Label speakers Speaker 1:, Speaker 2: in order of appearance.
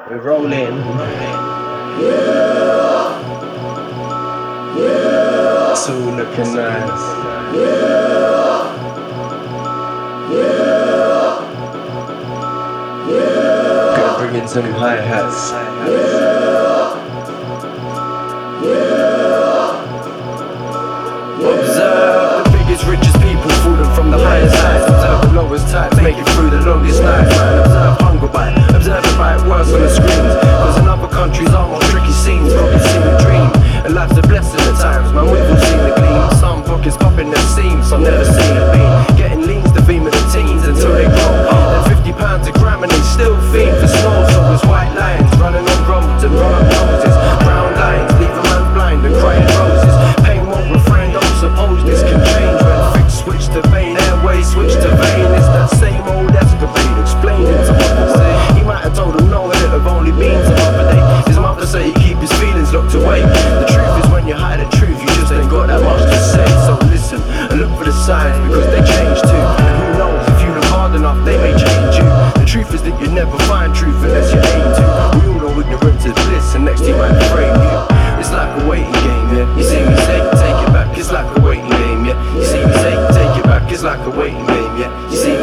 Speaker 1: We're rolling. It's all looking nice. Gonna bring in some hi-hats.
Speaker 2: Observe the biggest, richest people falling from the highest heights. Observe the lowest tides, make it through the longest nights. Man, observe hunger bite, observe it bite worse on the screens. Cause in other countries are more tricky scenes, probably seen a dream. And life's a blessing at times, man, we've all seen the gleam. Some pockets popping their seams, some never seen a beam. Getting lean's the theme of the teens until they grow. Then £50 a gram and they still fiend for snow. So it's white lines running on roads and run up noses. Brown lines leave a man blind and crying roses. Pain won't refrain, don't suppose this can change. When fix switch to vein, airways switch to vein. It's that same old escapade explained in some other way. He might have told him no, and it'd have only been some other day. His mother said he keep his feelings locked away. The truth is when you hide the truth, you just ain't got that much to say. So listen and look for the signs because they change too. And who knows, if you look hard enough, they may change you. The truth is that you never find truth unless you aim to. We all know ignorance is bliss, and next he might frame you. It's like a waiting game, yeah. You see me take it back, it's like a waiting game, yeah. You see me take it back, it's like a waiting game, yeah. You see